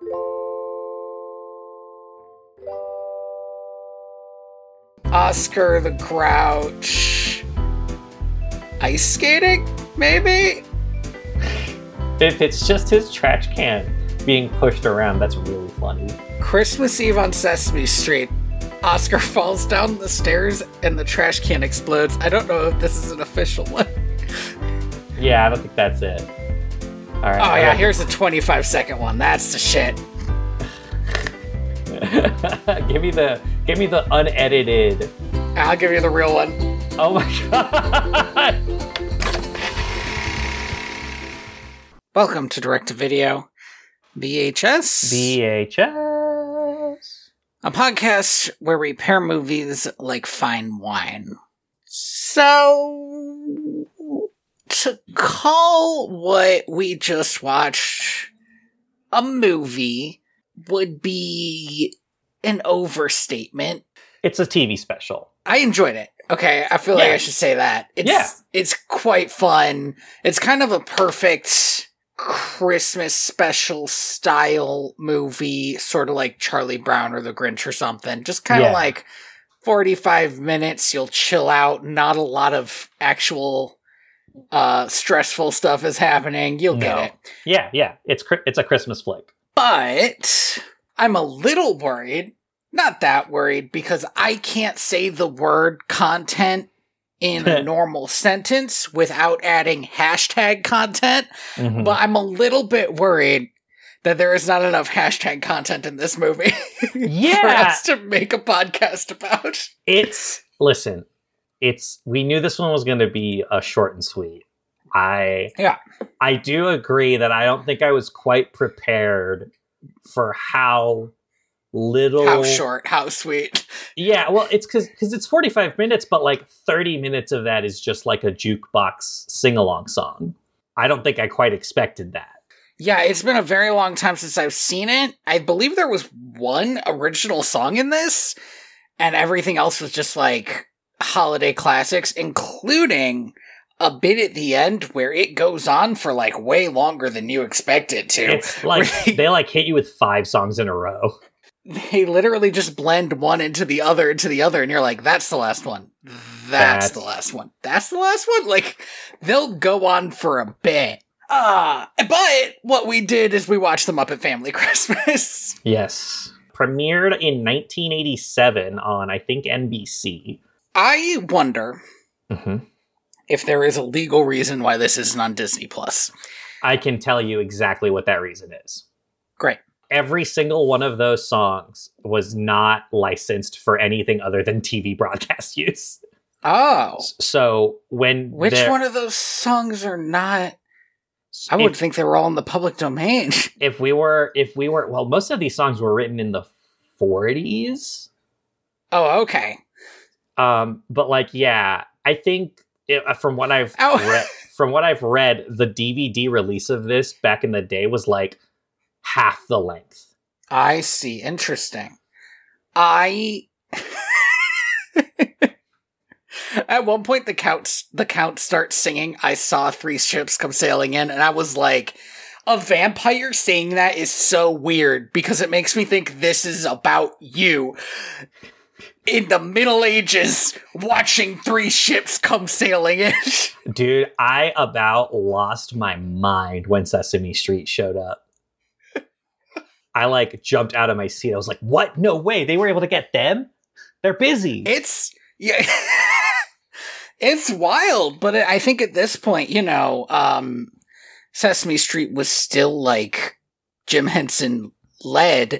Oscar the Grouch ice skating, maybe? If it's just his trash can being pushed around, that's really funny. Christmas Eve on Sesame Street. Oscar falls down the stairs and the trash can explodes. I don't know if this is an official one. Yeah, I don't think that's it. All right. Oh yeah, here's a 25-second one. That's the shit. give me the unedited. I'll give you the real one. Oh my god. Welcome to Direct to Video VHS. A podcast where we pair movies like fine wine. So, to call what we just watched a movie would be an overstatement. It's a TV special. I enjoyed it. Okay, I feel like I should say that. It's quite fun. It's kind of a perfect Christmas special style movie, sort of like Charlie Brown or The Grinch or something. Just kind of like 45 minutes, you'll chill out, not a lot of actual stressful stuff is happening. You'll get it. Yeah. It's a Christmas flick. But I'm a little worried, not that worried, because I can't say the word content in a normal sentence without adding hashtag content. Mm-hmm. But I'm a little bit worried that there is not enough hashtag content in this movie for us to make a podcast about. We knew this one was going to be a short and sweet. I do agree that I don't think I was quite prepared for how short, how sweet. Yeah, well, it's because it's 45 minutes, but like 30 minutes of that is just like a jukebox sing-along song. I don't think I quite expected that. Yeah, it's been a very long time since I've seen it. I believe there was one original song in this, and everything else was just like holiday classics, including a bit at the end where it goes on for like way longer than you expect it to. It's like they like hit you with 5 songs in a row. They literally just blend one into the other, and you're like, that's the last one. That's the last one. That's the last one? Like, they'll go on for a bit. But what we did is we watched The Muppet Family Christmas. Yes. Premiered in 1987 on, I think, NBC. I wonder if there is a legal reason why this isn't on Disney+. I can tell you exactly what that reason is. Great. Every single one of those songs was not licensed for anything other than TV broadcast use. Oh. So which one of those songs are not? I would think they were all in the public domain. If we were, well, most of these songs were written in the 40s. Oh, okay. But like, yeah, I think from what I've read, the DVD release of this back in the day was like half the length. I see. Interesting. At one point, the count starts singing, "I saw 3 ships come sailing in," and I was like, a vampire saying that is so weird, because it makes me think this is about you in the Middle Ages watching 3 ships come sailing in. Dude, I about lost my mind when Sesame Street showed up. I like jumped out of my seat. I was like, what? No way. They were able to get them? They're busy. It's wild, but I think at this point, Sesame Street was still like Jim Henson led.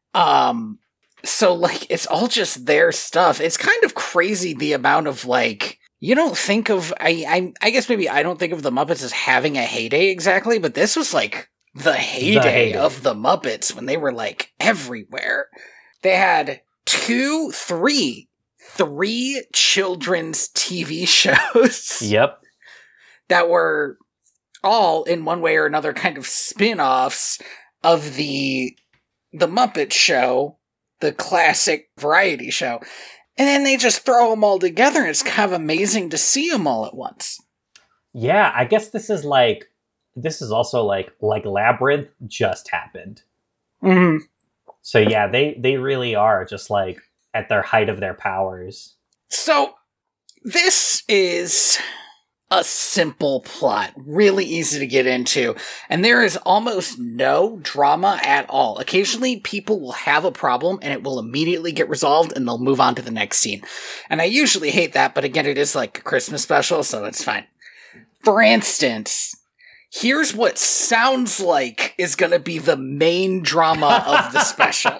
So like it's all just their stuff. It's kind of crazy the amount of like, you don't think of, I guess maybe I don't think of the Muppets as having a heyday exactly, but this was like the heyday of the Muppets when they were like everywhere. They had three children's TV shows. Yep. That were all in one way or another kind of spin-offs of the Muppet Show, the classic variety show. And then they just throw them all together, and it's kind of amazing to see them all at once. Yeah, I guess this is also like Labyrinth just happened. Mm-hmm. So yeah, they really are just like at their height of their powers. So this is a simple plot, really easy to get into, and there is almost no drama at all. Occasionally, people will have a problem, and it will immediately get resolved, and they'll move on to the next scene. And I usually hate that, but again, it is like a Christmas special, so it's fine. For instance, here's what sounds like is going to be the main drama of the special.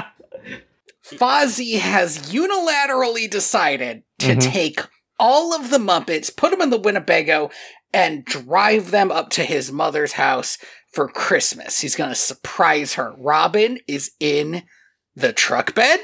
Fozzie has unilaterally decided to take all of the Muppets, put them in the Winnebago, and drive them up to his mother's house for Christmas. He's going to surprise her. Robin is in the truck bed,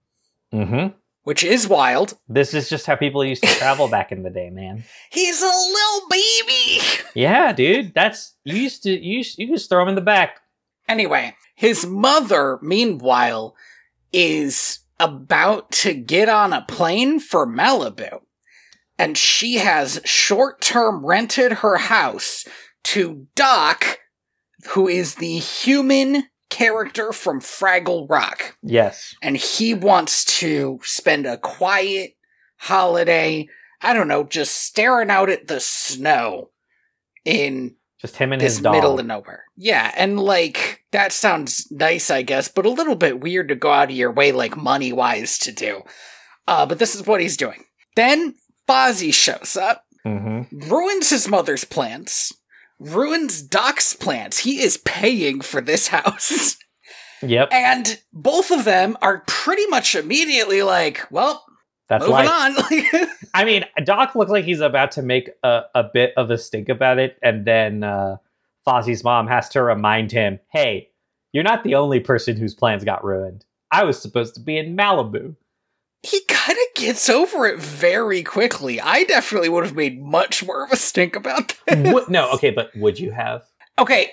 which is wild. This is just how people used to travel back in the day, man. He's a little baby. Yeah, dude. You used to just throw him in the back. Anyway, his mother, meanwhile, is about to get on a plane for Malibu. And she has short-term rented her house to Doc, who is the human character from Fraggle Rock. Yes. And he wants to spend a quiet holiday, I don't know, just staring out at the snow in just him and this his dog. Middle of nowhere. Yeah, and like, that sounds nice, I guess, but a little bit weird to go out of your way, like, money-wise to do. But this is what he's doing. Then Fozzie shows up, ruins his mother's plans, ruins Doc's plans. He is paying for this house. Yep. And both of them are pretty much immediately like, well, that's moving life. on. I mean, Doc looks like he's about to make a bit of a stink about it, and then Fozzie's mom has to remind him, hey, you're not the only person whose plans got ruined. I was supposed to be in Malibu. He kind of gets over it very quickly. I definitely would have made much more of a stink about this. No, okay, but would you have? Okay.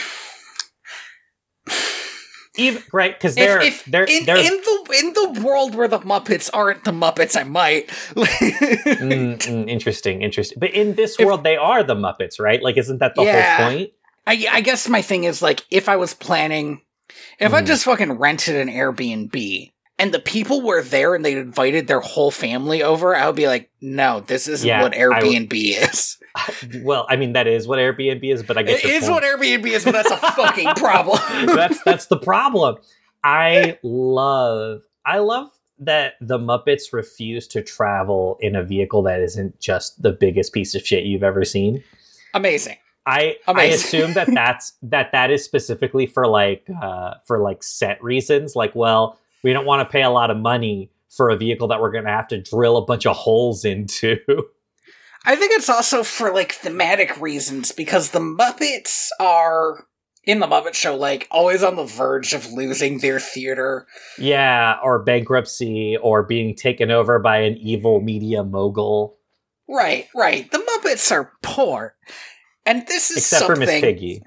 Even right, because they're in the world where the Muppets aren't the Muppets, I might. Interesting. But in this world, they are the Muppets, right? Like, isn't that the whole point? I guess my thing is, like, if I was planning, if I just fucking rented an Airbnb and the people were there and they'd invited their whole family over, I would be like, no, this isn't what Airbnb is. Well, I mean, that is what Airbnb is, but I guess it is what Airbnb is, but that's a fucking problem. That's the problem. I love that the Muppets refuse to travel in a vehicle that isn't just the biggest piece of shit you've ever seen. Amazing. I assume that is specifically for like set reasons. Like, well, we don't want to pay a lot of money for a vehicle that we're going to have to drill a bunch of holes into. I think it's also for, like, thematic reasons, because the Muppets are, in the Muppet Show, like, always on the verge of losing their theater. Yeah, or bankruptcy, or being taken over by an evil media mogul. Right. The Muppets are poor. And this is Except something... for Miss Piggy.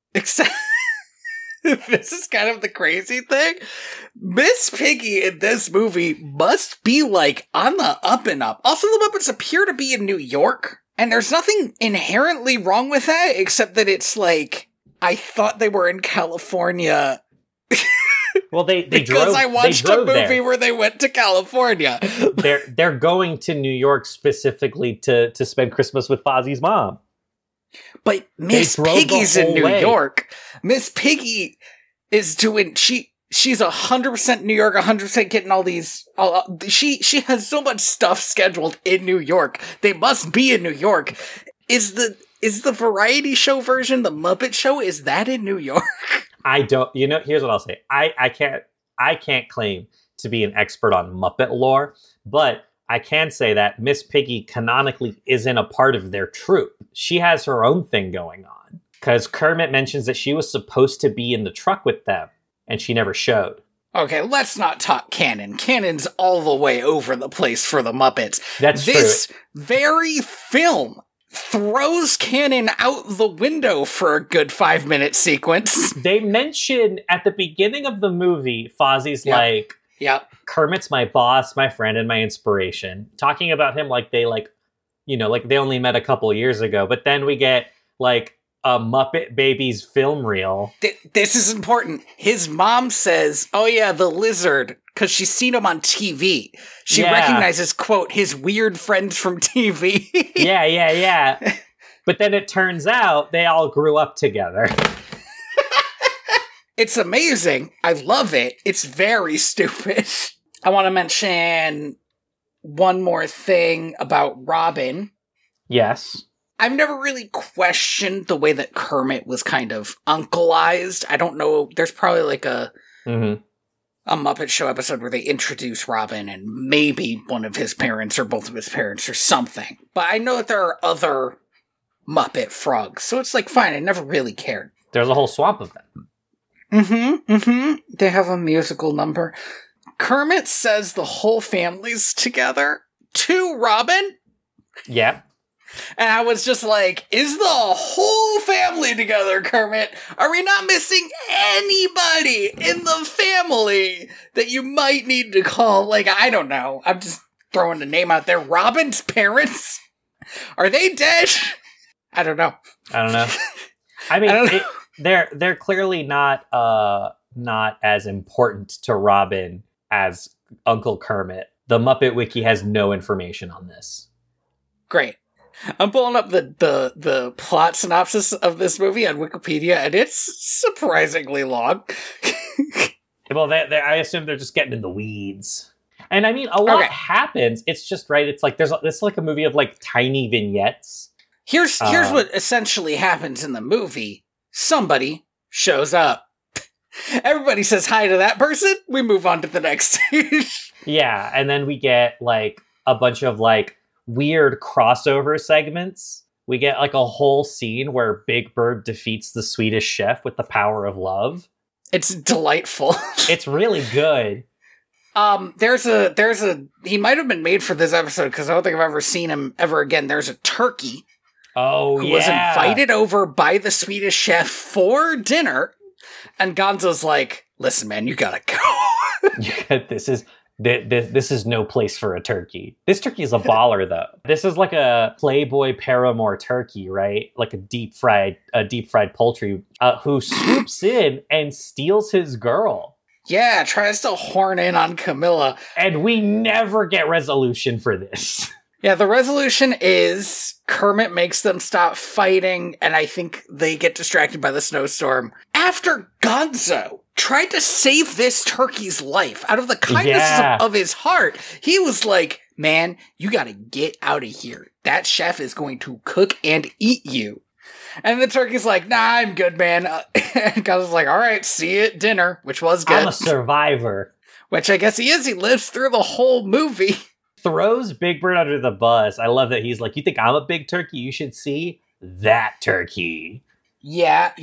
This is kind of the crazy thing. Miss Piggy in this movie must be, like, on the up and up. Also, the Muppets appear to be in New York, and there's nothing inherently wrong with that, except that it's like, I thought they were in California. Well, they because I watched a movie there. where they went to California. They're going to New York specifically to spend Christmas with Fozzie's mom. But Miss Piggy's in New York. Miss Piggy is doing... She's 100% New York, 100% getting all these... She has so much stuff scheduled in New York. They must be in New York. Is the variety show version, the Muppet Show, is that in New York? I don't... here's what I'll say. I can't claim to be an expert on Muppet lore, but I can say that Miss Piggy canonically isn't a part of their troupe. She has her own thing going on. Because Kermit mentions that she was supposed to be in the truck with them, and she never showed. Okay, let's not talk canon. Canon's all the way over the place for the Muppets. That's true. This very film throws canon out the window for a good 5-minute sequence. They mention at the beginning of the movie, Fozzie's like... Yep. Kermit's my boss, my friend, and my inspiration. Talking about him like they only met a couple years ago. But then we get like a Muppet Babies film reel. This is important. His mom says, "Oh yeah, the lizard," because she's seen him on TV. She recognizes, quote, his weird friends from TV. Yeah. But then it turns out they all grew up together. It's amazing. I love it. It's very stupid. I want to mention one more thing about Robin. Yes. I've never really questioned the way that Kermit was kind of uncleized. I don't know. There's probably like a Muppet Show episode where they introduce Robin and maybe one of his parents or both of his parents or something. But I know that there are other Muppet frogs, so it's like fine. I never really cared. There's a whole swamp of them. They have a musical number. Kermit says the whole family's together to Robin. Yeah. And I was just like, is the whole family together, Kermit? Are we not missing anybody in the family that you might need to call? Like, I don't know. I'm just throwing a name out there. Robin's parents? Are they dead? I don't know. I mean, they're clearly not as important to Robin as Uncle Kermit. The Muppet Wiki has no information on this. Great. I'm pulling up the plot synopsis of this movie on Wikipedia, and it's surprisingly long. Well, I assume they're just getting in the weeds. And I mean, a lot happens. It's just, right, it's like, it's like a movie of like tiny vignettes. Here's what essentially happens in the movie. Somebody shows up. Everybody says hi to that person. We move on to the next stage. Yeah, and then we get like a bunch of like weird crossover segments. We get like a whole scene where Big Bird defeats the Swedish Chef with the power of love. It's delightful. It's really good. There's a he might have been made for this episode because I don't think I've ever seen him ever again. There's a turkey. Who was invited over by the Swedish Chef for dinner, and Gonzo's like, "Listen, man, you gotta go." This is no place for a turkey. This turkey is a baller, though. This is like a Playboy Paramore turkey, right? Like a deep fried poultry, who swoops in and steals his girl. Yeah, tries to horn in on Camilla, and we never get resolution for this. Yeah, the resolution is Kermit makes them stop fighting, and I think they get distracted by the snowstorm. After Gonzo tried to save this turkey's life out of the kindness of his heart, he was like, "Man, you gotta get out of here. That chef is going to cook and eat you." And the turkey's like, "Nah, I'm good, man." And Gonzo's like, "All right, see you at dinner," which was good. I'm a survivor. Which I guess he is. He lives through the whole movie. Throws Big Bird under the bus. I love that he's like, "You think I'm a big turkey? You should see that turkey." Yeah.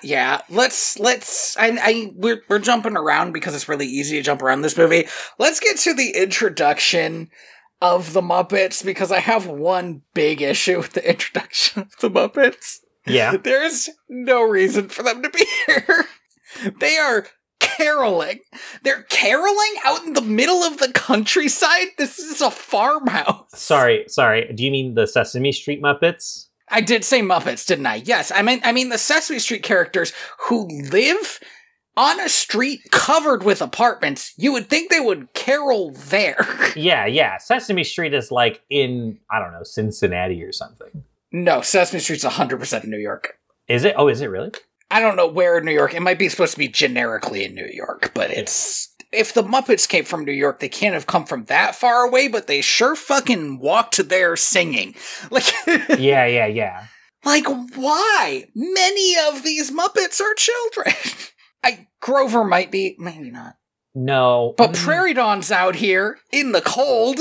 We're jumping around because it's really easy to jump around this movie. Let's get to the introduction of the Muppets because I have one big issue with the introduction of the Muppets. Yeah. There's no reason for them to be here. They are caroling. They're caroling out in the middle of the countryside. This is a farmhouse. Sorry. Do you mean the Sesame Street Muppets? I did say Muppets, didn't I? Yes. I mean the Sesame Street characters who live on a street covered with apartments. You would think they would carol there. Yeah. Sesame Street is like in, I don't know, Cincinnati or something. No, Sesame Street's 100% in New York. Is it? Oh, is it really? I don't know where in New York. It might be supposed to be generically in New York, but it's... If the Muppets came from New York, they can't have come from that far away, but they sure fucking walked there singing. Like... Yeah. Like, why? Many of these Muppets are children. Grover might be, maybe not. No. But Prairie Dawn's out here in the cold.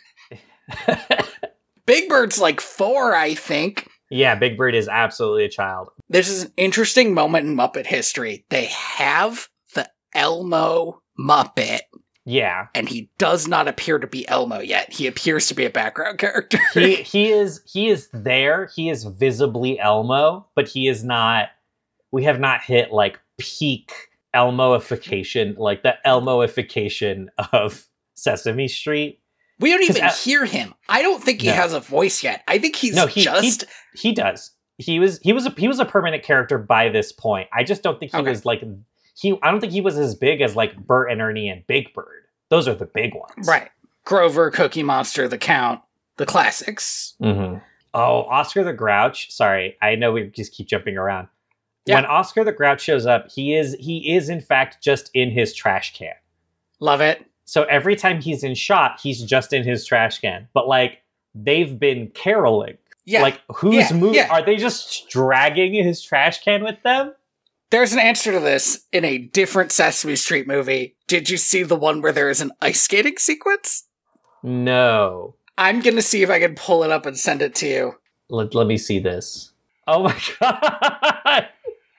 Big Bird's like 4, I think. Yeah, Big Bird is absolutely a child. This is an interesting moment in Muppet history. They have the Elmo Muppet. Yeah. And he does not appear to be Elmo yet. He appears to be a background character. He is there. He is visibly Elmo, but he is not... We have not hit, like, peak Elmoification, like the Elmoification of Sesame Street. We don't even hear him. I don't think he has a voice yet. I think he's he does. he was a permanent character by this point. I just don't think he was like I don't think he was as big as like Bert and Ernie and Big Bird. Those are the big ones, right? Grover, Cookie Monster, the Count, the classics. Mm-hmm. Oh, Oscar the Grouch. Sorry, I know we just keep jumping around. Yeah. When Oscar the Grouch shows up, he is in fact just in his trash can. Love it. So every time he's in shot, he's just in his trash can. But like they've been caroling. Yeah. Like whose movie are they just dragging his trash can with them? There's an answer to this in a different Sesame Street movie. Did you see the one where there is an ice skating sequence? No. I'm going to see if I can pull it up and send it to you. Let me see this. Oh my god!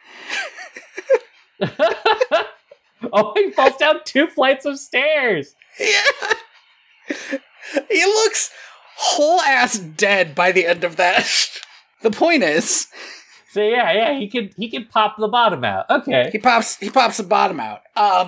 Oh, he falls down 2 flights of stairs! Yeah! He looks whole ass dead by the end of that. The point is... So yeah, he can pop the bottom out. Okay. He pops the bottom out.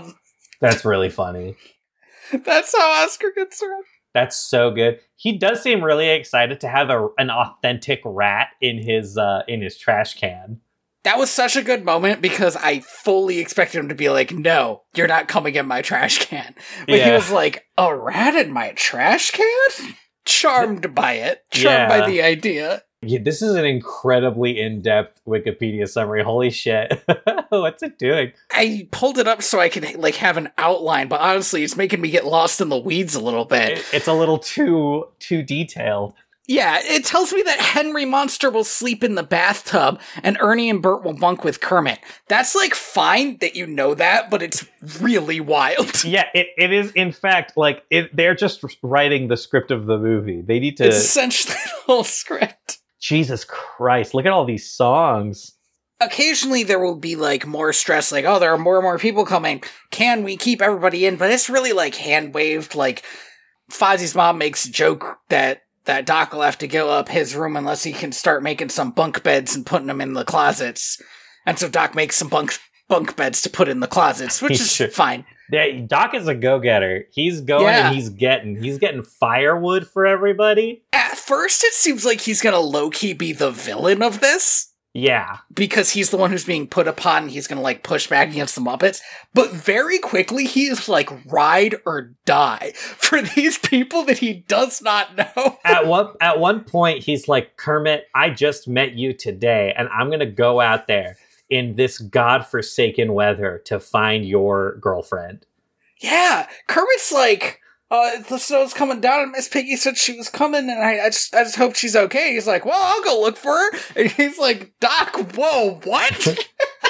That's really funny. That's how Oscar gets around. That's so good. He does seem really excited to have an authentic rat in his trash can. That was such a good moment because I fully expected him to be like, "No, you're not coming in my trash can." But he was like, "A rat in my trash can?" Charmed by it. Charmed by the idea. Yeah, this is an incredibly in-depth Wikipedia summary. Holy shit. What's it doing? I pulled it up so I could like have an outline, but honestly, it's making me get lost in the weeds a little bit. It's a little too detailed. Yeah, it tells me that Henry Monster will sleep in the bathtub and Ernie and Bert will bunk with Kermit. That's like fine that you know that, but it's really wild. Yeah, it is in fact like they're just writing the script of the movie. They need to... It's essentially the whole script. Jesus Christ, look at all these songs. Occasionally there will be like more stress, like, oh, there are more and more people coming. Can we keep everybody in? But it's really like hand-waved. Like Fozzie's mom makes a joke that Doc will have to give up his room unless he can start making some bunk beds and putting them in the closets. And so Doc makes some bunk beds to put in the closets, which is fine. Yeah, Doc is a go-getter. He's going and he's getting firewood for everybody. At first, it seems like he's going to low-key be the villain of this. Yeah. Because he's the one who's being put upon, and he's going to, like, push back against the Muppets. But very quickly, he is, like, ride or die for these people that he does not know. At one point, he's like, Kermit, I just met you today, and I'm going to go out there in this godforsaken weather to find your girlfriend. Yeah. Kermit's like... the snow's coming down, and Miss Piggy said she was coming, and I just hope she's okay. He's like, well, I'll go look for her. And he's like, Doc, whoa, what?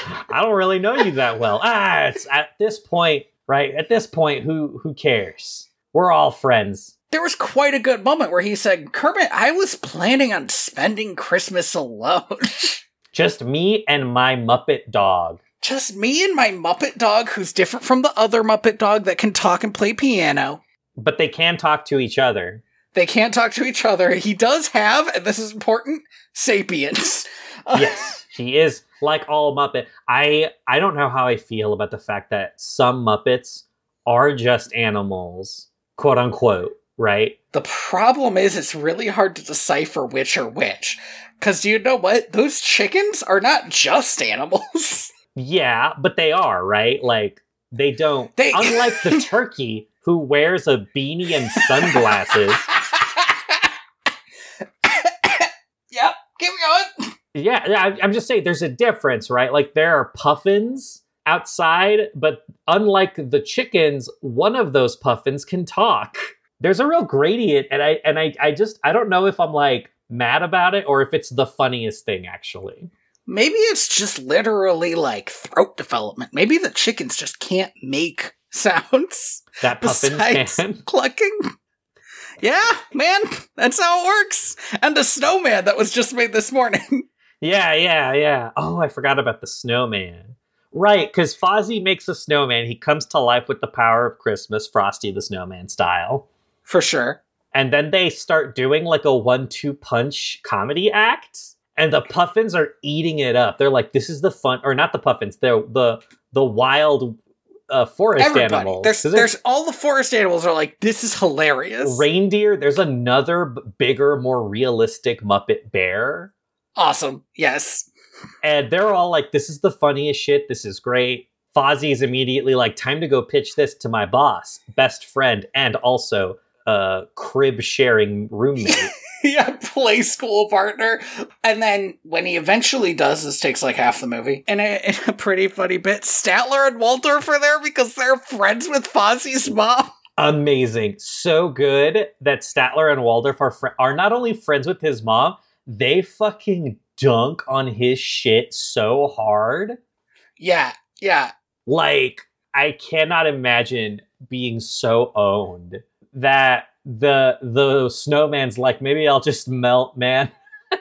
I don't really know you that well. It's at this point, right? At this point, who cares? We're all friends. There was quite a good moment where he said, Kermit, I was planning on spending Christmas alone. Just me and my Muppet dog. Just me and my Muppet dog, who's different from the other Muppet dog that can talk and play piano. But they can talk to each other. They can't talk to each other. He does have, and this is important, sapience. Yes, he is like all Muppet. I don't know how I feel about the fact that some Muppets are just animals, quote unquote, right? The problem is it's really hard to decipher which are which. Because do you know what? Those chickens are not just animals. Yeah, but they are, right? Like, they don't... Unlike the turkey... who wears a beanie and sunglasses. Yep, keep going. Yeah, I'm just saying there's a difference, right? Like there are puffins outside, but unlike the chickens, one of those puffins can talk. There's a real gradient, and I don't know if I'm like mad about it or if it's the funniest thing actually. Maybe it's just literally like throat development. Maybe the chickens just can't make sounds that puffins can. Clucking. Yeah, man, that's how it works. And the snowman that was just made this morning. Yeah. Oh, I forgot about the snowman. Right, because Fozzie makes a snowman. He comes to life with the power of Christmas, Frosty the Snowman style. For sure. And then they start doing like a 1-2 punch comedy act. And the puffins are eating it up. They're like, this is the fun, or not the puffins, they're the wild forest animals. There's all the forest animals are like, this is hilarious. Reindeer. There's another bigger, more realistic Muppet bear. Awesome. Yes. And they're all like, this is the funniest shit. This is great. Fozzie's immediately like, time to go pitch this to my boss, best friend, and also crib sharing roommate. Yeah, play school partner. And then when he eventually does, this takes like half the movie. In a pretty funny bit, Statler and Waldorf are there because they're friends with Fozzie's mom. Amazing. So good that Statler and Waldorf are not only friends with his mom, they fucking dunk on his shit so hard. Yeah, yeah. Like, I cannot imagine being so owned that the snowman's like, maybe I'll just melt, man.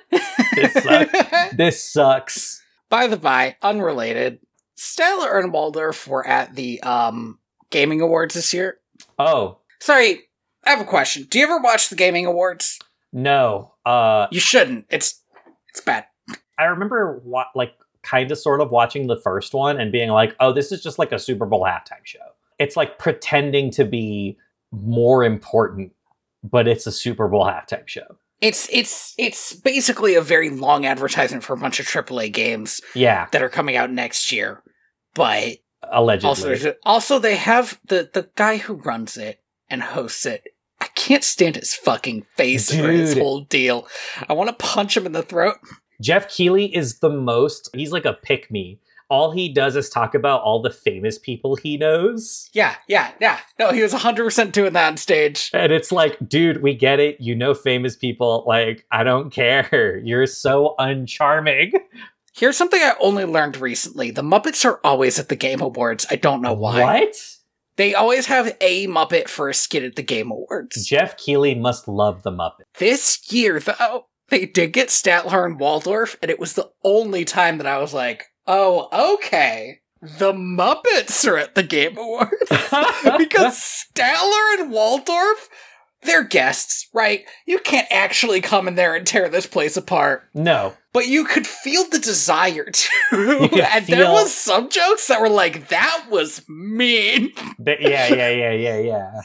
This sucks. By the by, unrelated, Statler and Waldorf were at the Gaming Awards this year. Oh. Sorry, I have a question. Do you ever watch the Gaming Awards? No. You shouldn't. It's bad. I remember kind of sort of watching the first one and being like, oh, this is just like a Super Bowl halftime show. It's like pretending to be more important, but it's a Super Bowl halftime show. It's basically a very long advertisement for a bunch of AAA games. Yeah. That are coming out next year. But allegedly. Also they have the guy who runs it and hosts it. I can't stand his fucking face for his whole deal. I want to punch him in the throat. Jeff Keighley is he's like a pick-me. All he does is talk about all the famous people he knows. Yeah. No, he was 100% doing that on stage. And it's like, dude, we get it. You know famous people. Like, I don't care. You're so uncharming. Here's something I only learned recently. The Muppets are always at the Game Awards. I don't know why. What? They always have a Muppet for a skit at the Game Awards. Jeff Keighley must love the Muppet. This year, though, they did get Statler and Waldorf, and it was the only time that I was like, oh, okay. The Muppets are at the Game Awards. Because Statler and Waldorf, they're guests, right? You can't actually come in there and tear this place apart. No. But you could feel the desire to. And there was some jokes that were like, that was mean. Yeah.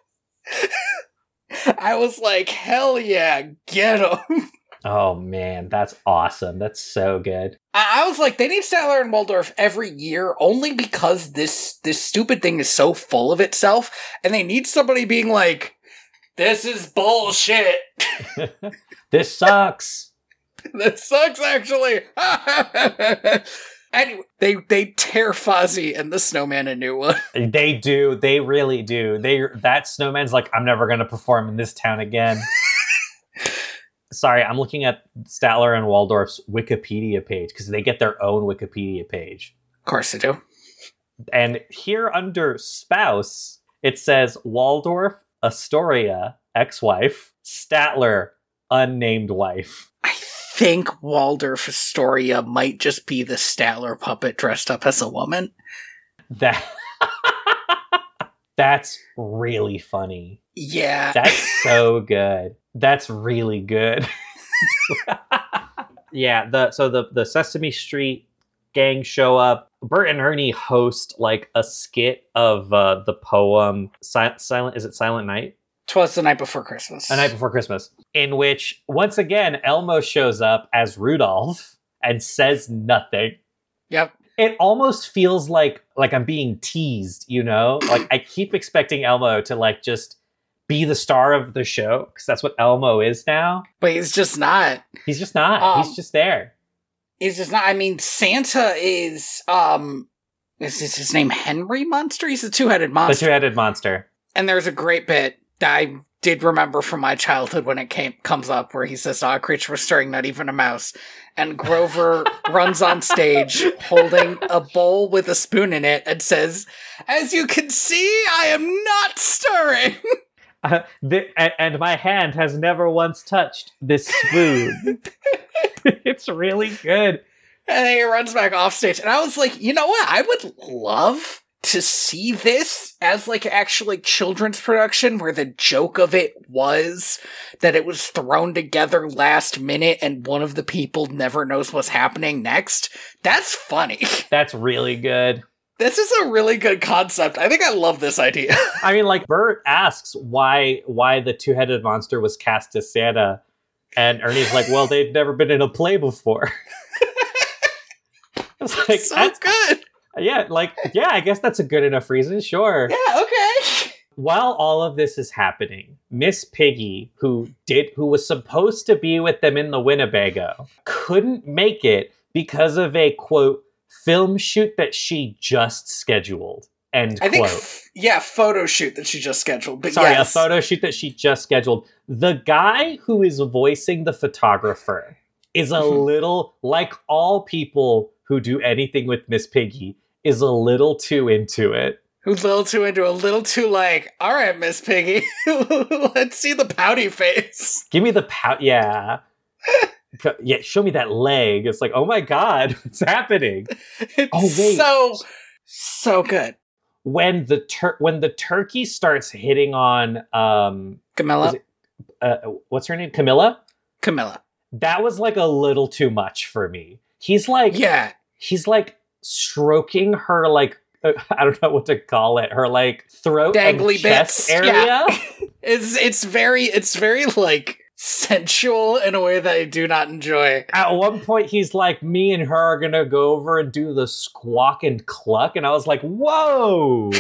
I was like, hell yeah, get him. Oh man, that's awesome. That's so good. I was like, they need Statler and Waldorf every year only because this stupid thing is so full of itself, and they need somebody being like, this is bullshit. This sucks. This sucks, actually. Anyway, they tear Fozzie and the snowman a new one. They do. They really do. That snowman's like, I'm never going to perform in this town again. Sorry, I'm looking at Statler and Waldorf's Wikipedia page because they get their own Wikipedia page. Of course they do. And here under spouse, it says Waldorf, Astoria, ex-wife, Statler, unnamed wife. I think Waldorf Astoria might just be the Statler puppet dressed up as a woman. That's really funny. Yeah. That's so good. That's really good. Yeah, the Sesame Street gang show up. Bert and Ernie host like a skit of the poem Silent Night? 'Twas the Night Before Christmas. A Night Before Christmas. In which, once again, Elmo shows up as Rudolph and says nothing. Yep. It almost feels like I'm being teased, you know? Like, I keep expecting Elmo to, like, just be the star of the show, because that's what Elmo is now. But he's just not. He's just not. He's just there. He's just not. I mean, Santa is his name Henry Monster? He's a two-headed monster. The two-headed monster. And there's a great bit that I did remember from my childhood when it comes up, where he says, a creature was stirring, not even a mouse. And Grover runs on stage holding a bowl with a spoon in it and says, as you can see, I am not stirring. And my hand has never once touched this spoon. It's really good. And then he runs back off stage. And I was like, you know what? I would love to see this as like actually children's production, where the joke of it was that it was thrown together last minute and one of the people never knows what's happening next. That's funny. That's really good. This is a really good concept. I think I love this idea. I mean, like, Bert asks why the two-headed monster was cast as Santa, And Ernie's like, well, they'd never been in a play before. It's like, so good. Yeah, I guess that's a good enough reason, sure. Yeah, okay. While all of this is happening, Miss Piggy, who was supposed to be with them in the Winnebago, couldn't make it because of a, quote, film shoot that she just scheduled. End quote. I think, photo shoot that she just scheduled. But sorry, a photo shoot that she just scheduled. The guy who is voicing the photographer is a little, like all people who do anything with Miss Piggy, is a little too into it. Who's a little too into a little too like, all right, Miss Piggy, let's see the pouty face. Give me the pout, yeah. Yeah, show me that leg. It's like, oh my God, what's happening? It's so good. When the turkey starts hitting on Camilla, what's her name? Camilla. That was like a little too much for me. He's like stroking her like I don't know what to call it. Her like throat dangly and chest bits area. Yeah. It's very like sensual in a way that I do not enjoy. At one point, he's like, me and her are gonna go over and do the squawk and cluck. And I was like, whoa,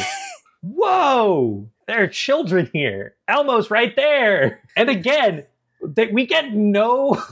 whoa, there are children here. Elmo's right there. And again, we get no...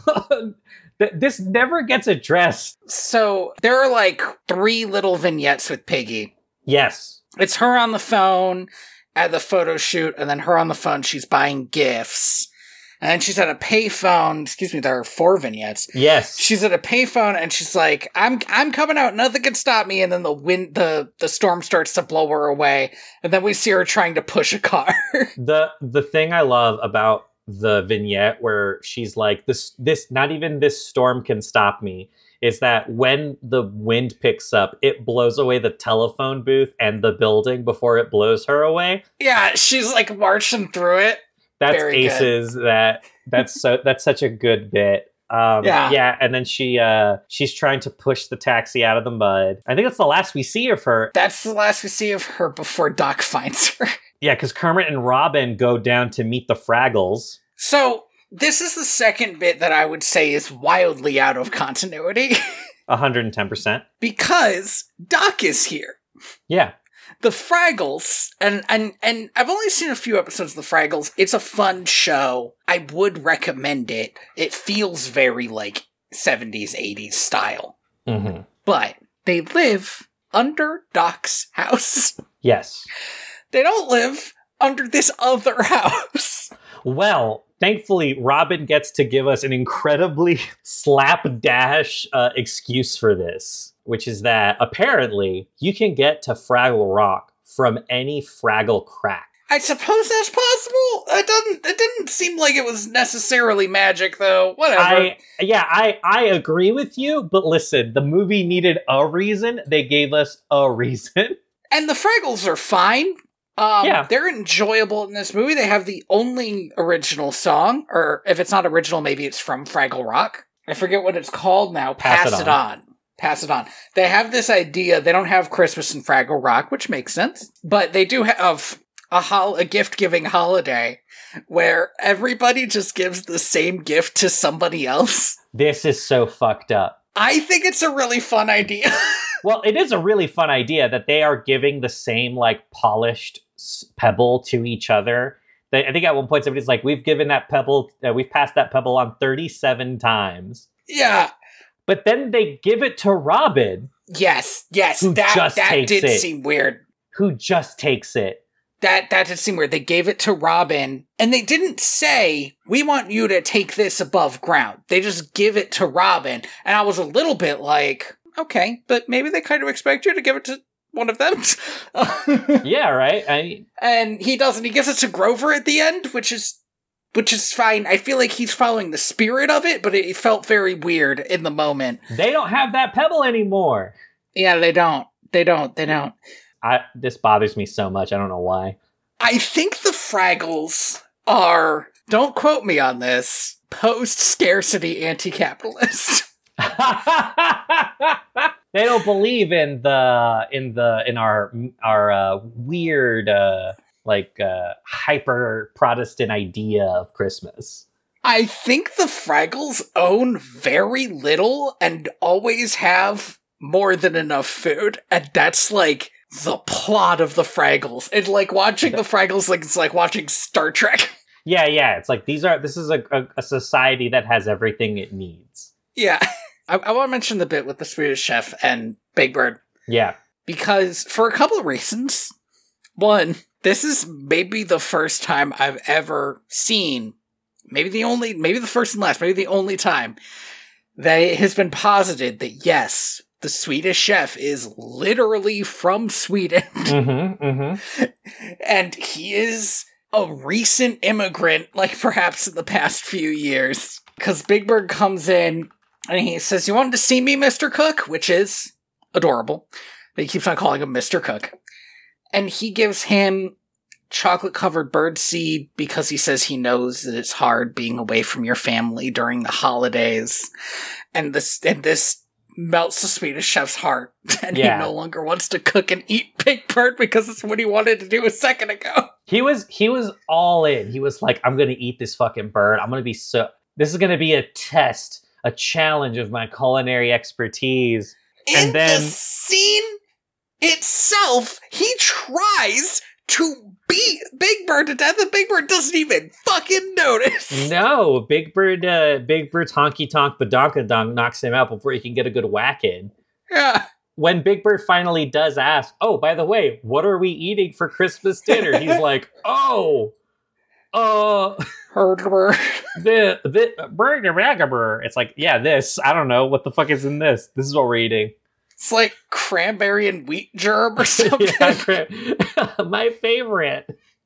This never gets addressed. So there are like 3 little vignettes with Piggy. Yes. It's her on the phone at the photo shoot, and then her on the phone, she's buying gifts. And then she's at a payphone. There are 4 vignettes. Yes. She's at a payphone, and she's like, I'm coming out, nothing can stop me. And then the storm starts to blow her away. And then we see her trying to push a car. The thing I love about the vignette where she's like, this not even this storm can stop me, is that when the wind picks up, it blows away the telephone booth and the building before it blows her away. Yeah, she's like marching through it. That's very aces. Good. That's such a good bit. And then she's trying to push the taxi out of the mud. I think that's the last we see of her. That's the last we see of her before Doc finds her. Yeah, because Kermit and Robin go down to meet the Fraggles. So, this is the second bit that I would say is wildly out of continuity. 110%. Because Doc is here. Yeah. The Fraggles, and I've only seen a few episodes of The Fraggles. It's a fun show. I would recommend it. It feels very, like, 70s, 80s style. Mm-hmm. But they live under Doc's house. Yes. They don't live under this other house. Well, thankfully, Robin gets to give us an incredibly slapdash excuse for this, which is that apparently you can get to Fraggle Rock from any Fraggle crack. I suppose that's possible. It didn't seem like it was necessarily magic, though. Whatever. I agree with you, but listen, the movie needed a reason. They gave us a reason. And the Fraggles are fine. They're enjoyable in this movie. They have the only original song, or if it's not original, maybe it's from Fraggle Rock. I forget what it's called now. Pass It On. Pass It On. They have this idea. They don't have Christmas in Fraggle Rock, which makes sense. But they do have a gift-giving holiday where everybody just gives the same gift to somebody else. This is so fucked up. I think it's a really fun idea. Well, it is a really fun idea that they are giving the same, like, polished pebble to each other. I think at one point somebody's like, we've passed that pebble on 37 times. Yeah. But then they give it to Robin. Yes, that did seem weird. Who just takes it. That did seem weird. They gave it to Robin, and they didn't say, we want you to take this above ground. They just give it to Robin, and I was a little bit like, okay, but maybe they kind of expect you to give it to one of them. Yeah, right. And he doesn't. He gives it to Grover at the end, which is fine. I feel like he's following the spirit of it, but it felt very weird in the moment. They don't have that pebble anymore. Yeah, they don't. This bothers me so much. I don't know why. I think the Fraggles are, don't quote me on this, post-scarcity anti-capitalist. They don't believe in our weird hyper Protestant idea of Christmas. I think the Fraggles own very little and always have more than enough food, and that's like the plot of the Fraggles. And like watching the Fraggles, like it's like watching Star Trek. Yeah. It's like this is a society that has everything it needs. Yeah. I want to mention the bit with the Swedish Chef and Big Bird. Yeah. Because for a couple of reasons. One, this is maybe the first time I've ever seen, maybe the first and last, maybe the only time that it has been posited that yes, the Swedish Chef is literally from Sweden. And he is a recent immigrant, like perhaps in the past few years. Because Big Bird comes in and he says, "You wanted to see me, Mr. Cook?" Which is adorable. But he keeps on calling him Mr. Cook. And he gives him chocolate-covered birdseed because he says he knows that it's hard being away from your family during the holidays. And this melts the Swedish Chef's heart. And he no longer wants to cook and eat Big Bird because it's what he wanted to do a second ago. He was all in. He was like, I'm going to eat this fucking bird. This is going to be a test, a challenge of my culinary expertise. And then the scene itself, he tries to beat Big Bird to death, and Big Bird doesn't even fucking notice. No, Big Bird's honky tonk badonkadonk knocks him out before he can get a good whack in. Yeah. When Big Bird finally does ask, "Oh, by the way, what are we eating for Christmas dinner?" He's like, "Oh, Herder. the It's like, yeah, this. I don't know what the fuck is in this. This is what we're eating. It's like cranberry and wheat germ or something. My favorite.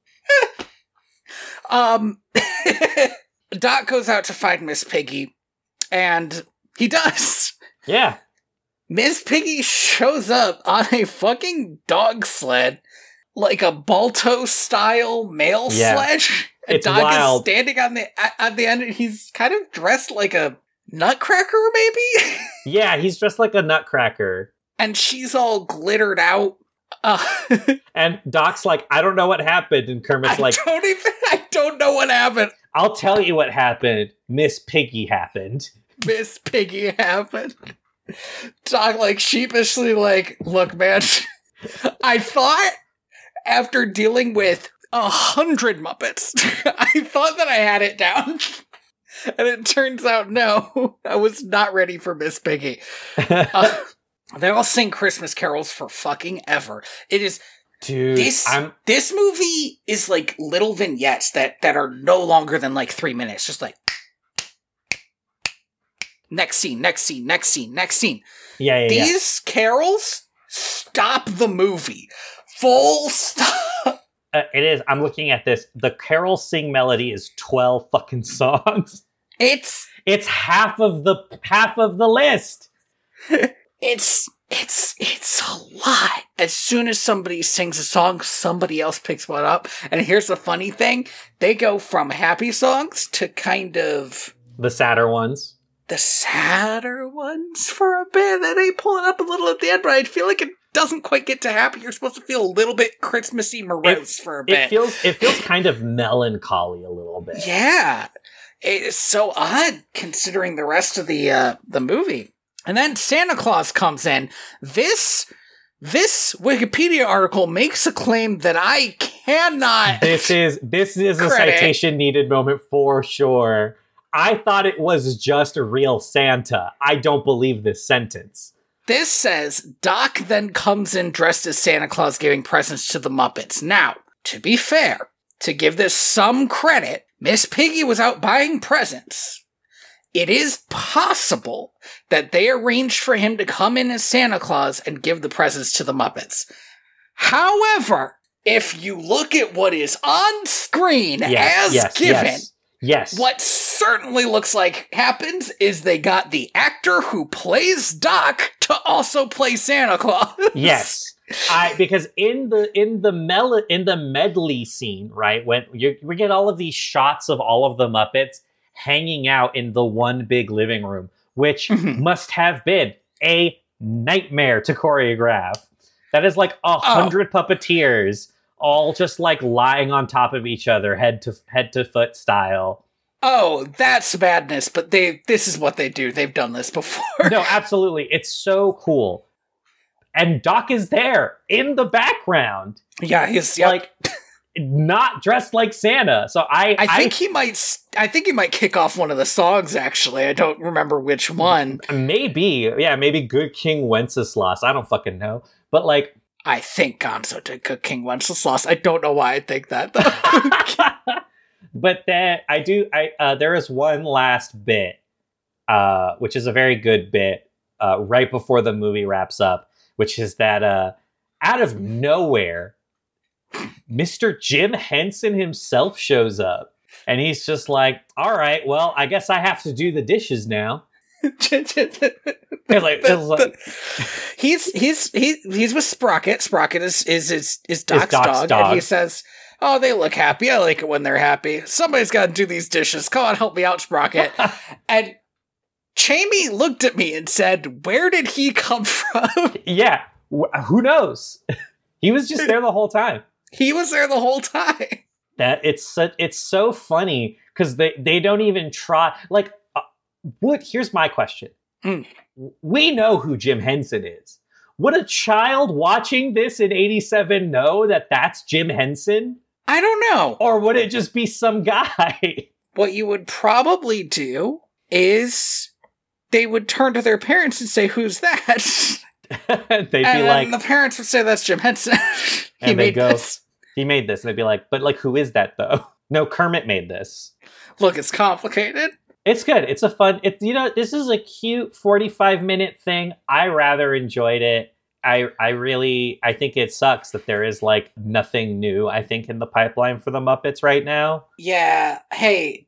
Doc goes out to find Miss Piggy, and he does. Yeah. Miss Piggy shows up on a fucking dog sled, like a Balto-style mail sledge. It's Doc wild. is standing on the end, and he's kind of dressed like a nutcracker, maybe? Yeah, he's dressed like a nutcracker. And she's all glittered out. And Doc's like, I don't know what happened. And Kermit's I don't know what happened. I'll tell you what happened. Miss Piggy happened. Miss Piggy happened. Doc, like, sheepishly, like, look, man, I thought after dealing with 100 Muppets, I thought that I had it down. And it turns out, no, I was not ready for Miss Piggy. They all sing Christmas carols for fucking ever. It is... Dude, this movie is like little vignettes that are no longer than like 3 minutes. Just like... Next scene, next scene, next scene, next scene. Yeah. These carols stop the movie. Full stop. It is. I'm looking at this. The carol sing melody is 12 fucking songs. It's half of the list. It's a lot. As soon as somebody sings a song, somebody else picks one up. And here's the funny thing. They go from happy songs to kind of... The sadder ones. The sadder ones for a bit. Then they pull it up a little at the end, but I feel like it doesn't quite get to happy. You're supposed to feel a little bit Christmassy morose for a bit. It feels kind of melancholy a little bit. Yeah. It's so odd considering the rest of the movie. And then Santa Claus comes in. This Wikipedia article makes a claim that I cannot. This is a citation needed moment for sure. I thought it was just a real Santa. I don't believe this sentence. This says, Doc then comes in dressed as Santa Claus giving presents to the Muppets. Now, to be fair, to give this some credit, Miss Piggy was out buying presents. It is possible that they arranged for him to come in as Santa Claus and give the presents to the Muppets. However, if you look at what is on screen given... Yes. What certainly looks like happens is they got the actor who plays Doc to also play Santa Claus. Yes. Because in the medley scene, right, when we get all of these shots of all of the Muppets hanging out in the one big living room, which must have been a nightmare to choreograph. That is like 100 puppeteers all just like lying on top of each other, head to foot style. oh, that's madness, but this is what they do. They've done this before. No, absolutely. It's so cool. And Doc is there in the background. Yeah, he's like not dressed like Santa. So I think he might kick off one of the songs, actually. I don't remember which one. Maybe. Yeah, maybe Good King Wenceslas. I don't fucking know. But like, I think Gonzo did Good King Wenceslas. I don't know why I think that, though. But then there is one last bit, which is a very good bit, right before the movie wraps up, which is that out of nowhere, Mr. Jim Henson himself shows up. And he's just like, all right, well, I guess I have to do the dishes now. He's with Sprocket. Sprocket is Doc's dog. And he says, oh, they look happy. I like it when they're happy. Somebody's got to do these dishes. Come on, help me out, Sprocket. And Chamie looked at me and said, where did he come from? Yeah, who knows? He was just there the whole time. He was there the whole time. That it's so funny because they don't even try. Like, here's my question. We know who Jim Henson is. Would a child watching this in 87 know that that's Jim Henson? I don't know. Or would it just be some guy? What you would probably do is they would turn to their parents and say, who's that? They'd be like... the parents would say, that's Jim Henson. He made this. He made this. And they'd be like, but like, who is that though? No, Kermit made this. Look, it's complicated. It's good. It's a fun... this is a cute 45-minute thing. I rather enjoyed it. I think it sucks that there is like nothing new, I think, in the pipeline for the Muppets right now. Yeah. Hey,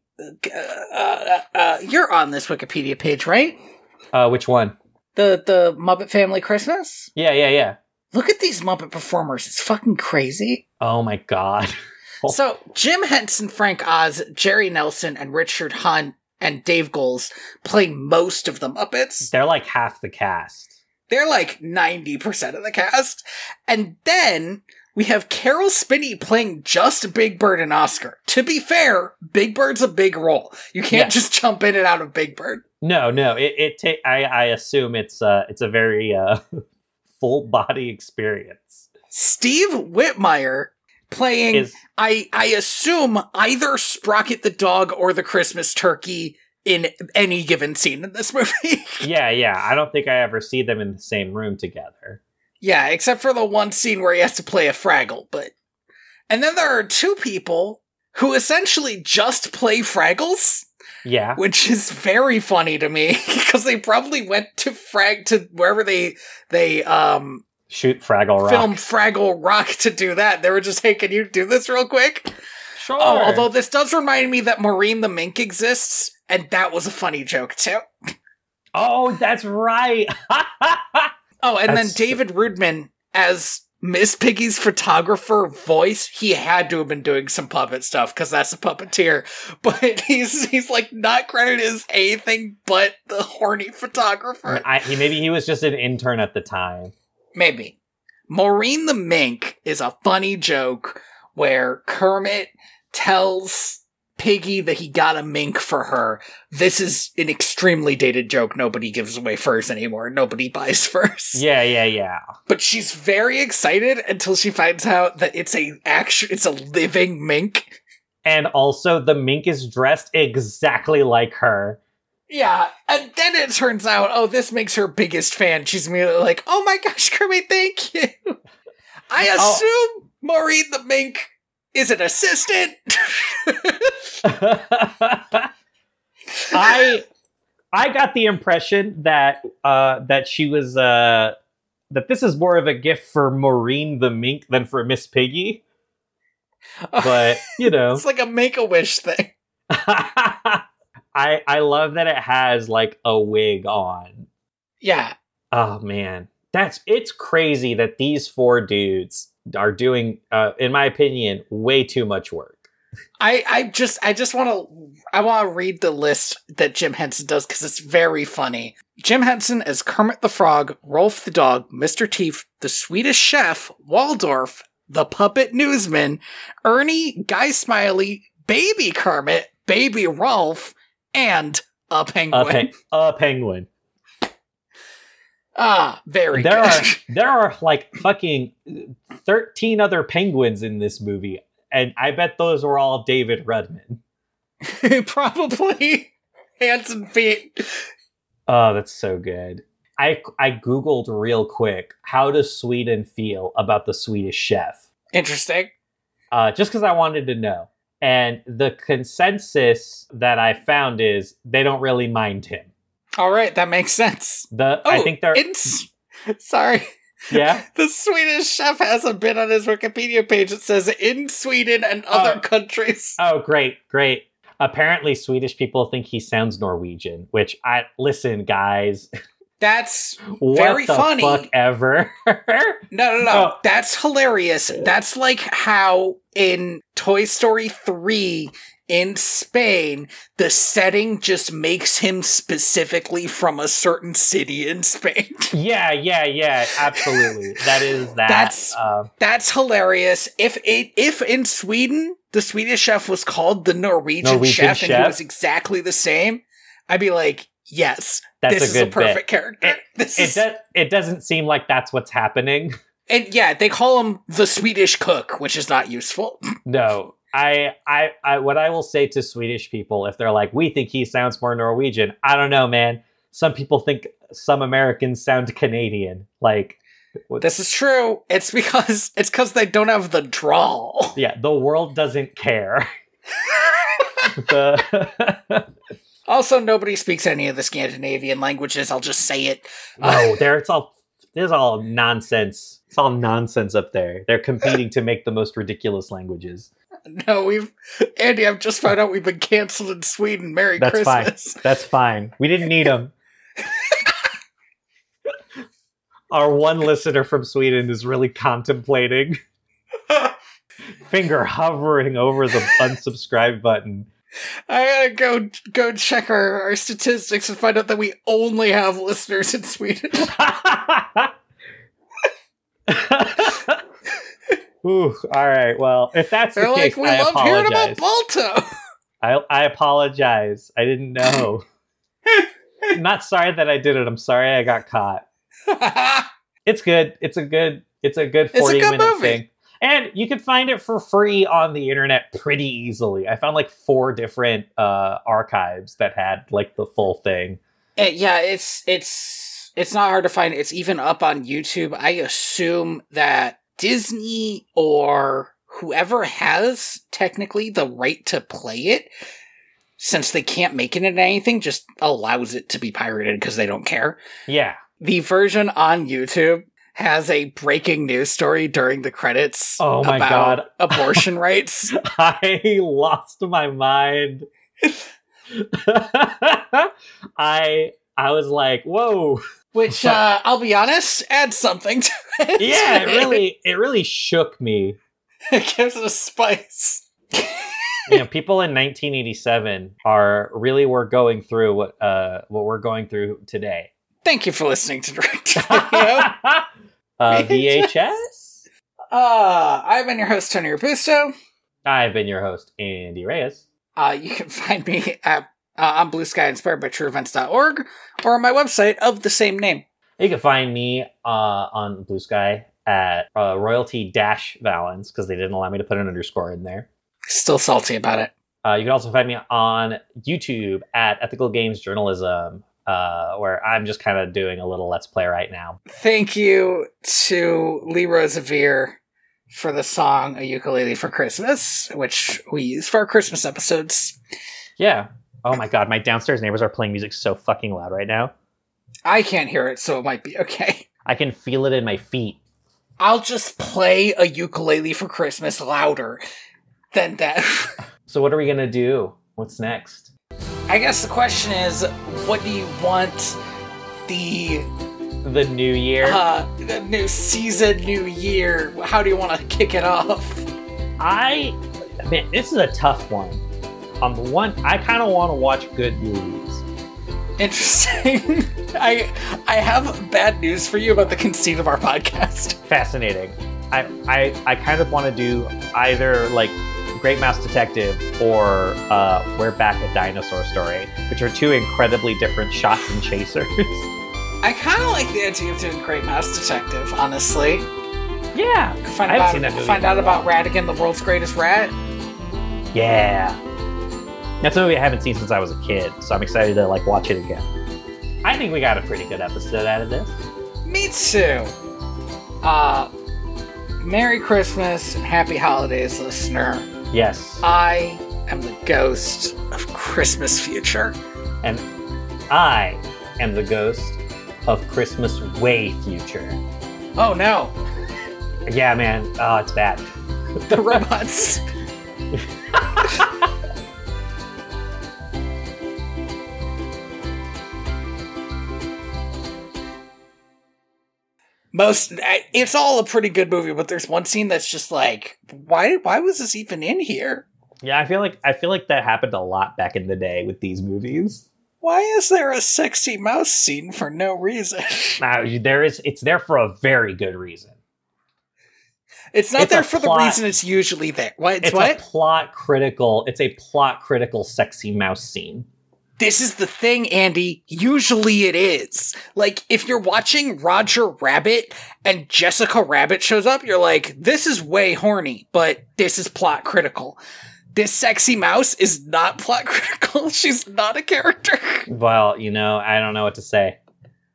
you're on this Wikipedia page, right? Which one? The Muppet Family Christmas? Yeah. Look at these Muppet performers. It's fucking crazy. Oh my God. So, Jim Henson, Frank Oz, Jerry Nelson, and Richard Hunt, and Dave Goelz play most of the Muppets. They're like half the cast. They're like 90% of the cast. And then we have Carol Spinney playing just Big Bird and Oscar. To be fair, Big Bird's a big role. You can't just jump in and out of Big Bird. No. I assume it's a very full body experience. Steve Whitmire playing, I assume, either Sprocket the dog or the Christmas turkey in any given scene in this movie. Yeah. I don't think I ever see them in the same room together. Yeah, except for the one scene where he has to play a Fraggle, but... And then there are two people who essentially just play Fraggles. Yeah. Which is very funny to me, because they probably went to wherever they shoot Fraggle Rock. Film Fraggle Rock to do that. They were just, hey, can you do this real quick? Sure. Oh, although this does remind me that Maureen the Mink exists, and that was a funny joke, too. Oh, that's right. Oh, and then David Rudman as Miss Piggy's photographer voice. He had to have been doing some puppet stuff, because that's a puppeteer. But he's like not credited as anything but the horny photographer. Maybe he was just an intern at the time. Maybe. Maureen the Mink is a funny joke where Kermit tells Piggy that he got a mink for her. This is an extremely dated joke. Nobody gives away furs anymore. Nobody buys furs. Yeah. But she's very excited until she finds out that it's a living mink. And also the mink is dressed exactly like her. Yeah, and then it turns out, oh, this makes her biggest fan. She's immediately like, oh my gosh, Kermit, thank you. I assume Maureen the Mink is an assistant. I got the impression that she was that this is more of a gift for Maureen the Mink than for Miss Piggy. But, it's like a Make-A-Wish thing. I love that it has like a wig on. Yeah. Oh man. It's crazy that these four dudes are doing, in my opinion, way too much work. I just want to read the list that Jim Henson does, because it's very funny. Jim Henson as Kermit the Frog, Rolf the Dog, Mr. Teef, the Swedish Chef, Waldorf, the Puppet Newsman, Ernie, Guy Smiley, Baby Kermit, Baby Rolf, and a penguin. A penguin. Very good. There are like fucking 13 other penguins in this movie, and I bet those were all David Rudman. Probably. Hands and feet. Oh, that's so good. I Googled real quick, how does Sweden feel about the Swedish Chef? Interesting. Just because I wanted to know. And the consensus that I found is they don't really mind him. All right, that makes sense. I think they're... Sorry. Yeah? The Swedish Chef has a bit on his Wikipedia page that says, in Sweden and other countries. Oh, great. Apparently, Swedish people think he sounds Norwegian, which listen, guys... That's very funny. What the fuck ever? No. Oh. That's hilarious. That's like how in Toy Story 3 in Spain, the setting just makes him specifically from a certain city in Spain. Yeah, absolutely. That's hilarious. If in Sweden, the Swedish Chef was called the Norwegian chef and he was exactly the same, I'd be like, yes, this is a perfect character. It doesn't seem like that's what's happening. And yeah, they call him the Swedish cook, which is not useful. No. I what I will say to Swedish people, if they're like, we think he sounds more Norwegian, I don't know, man. Some people think some Americans sound Canadian. Like, this is true. It's because they don't have the drawl. Yeah, the world doesn't care. Also, nobody speaks any of the Scandinavian languages. I'll just say it. No, there's all nonsense. It's all nonsense up there. They're competing to make the most ridiculous languages. No, Andy, I've just found out we've been canceled in Sweden. Merry Christmas. That's fine. We didn't need them. Our one listener from Sweden is really contemplating. Finger hovering over the unsubscribe button. I gotta go check our statistics and find out that we only have listeners in Sweden. Ooh, all right. Well, if that's the case, we love hearing about Balto. I apologize. I didn't know. I'm not sorry that I did it. I'm sorry I got caught. It's good. It's a good 40-minute movie. Thing. And you can find it for free on the internet pretty easily. I found like 4 different archives that had like the full thing. Yeah, it's not hard to find. It's even up on YouTube. I assume that Disney or whoever has technically the right to play it, since they can't make it into anything, just allows it to be pirated because they don't care. Yeah. The version on YouTube has a breaking news story during the credits about abortion rights. I lost my mind. I was like, whoa. Which, I'll be honest, adds something to it. Yeah, it really shook me. It gives it a spice. People in 1987 were going through what we're going through today. Thank you for listening to Direct Radio. VHS? I've been your host, Tony Robusto. I've been your host, Andy Reyes. You can find me at on Blue Sky inspired by trueevents.org or on my website of the same name. You can find me on Blue Sky at royalty-valens because they didn't allow me to put an underscore in there. Still salty about it. You can also find me on YouTube at Ethical Games Journalism, where I'm just kind of doing a little Let's Play right now. Thank you to Lee Rosevere for the song A Ukulele for Christmas, which we use for our Christmas episodes. Yeah. Oh my god, my downstairs neighbors are playing music so fucking loud right now. I can't hear it, so it might be okay. I can feel it in my feet. I'll just play A Ukulele for Christmas louder than that. So what are we gonna do? What's next? I guess the question is, what do you want the new year? The new season, new year. How do you want to kick it off? Man, this is a tough one. On the one, I kind of want to watch good movies. Interesting. I have bad news for you about the conceit of our podcast. Fascinating. I kind of want to do either like Great Mouse Detective or We're Back at Dinosaur Story, which are two incredibly different shots and chasers. I kind of like the idea of doing Great Mouse Detective, honestly. Yeah. Find out about Ratigan, the world's greatest rat. Yeah. That's a movie I haven't seen since I was a kid, so I'm excited to watch it again. I think we got a pretty good episode out of this. Me too. Merry Christmas and Happy Holidays, listener. Yes. I am the ghost of Christmas future. And I am the ghost of Christmas way future. Oh no. Yeah, man. Oh, it's bad. The robots. It's all a pretty good movie, but there's one scene that's just like, why was this even in here? Yeah, I feel like that happened a lot back in the day with these movies. Why is there a sexy mouse scene for no reason? It's there for a very good reason. It's not there for the reason it's usually there. It's a plot critical sexy mouse scene. This is the thing, Andy. Usually it is. Like, if you're watching Roger Rabbit and Jessica Rabbit shows up, you're like, this is way horny, but this is plot critical. This sexy mouse is not plot critical. She's not a character. Well, I don't know what to say.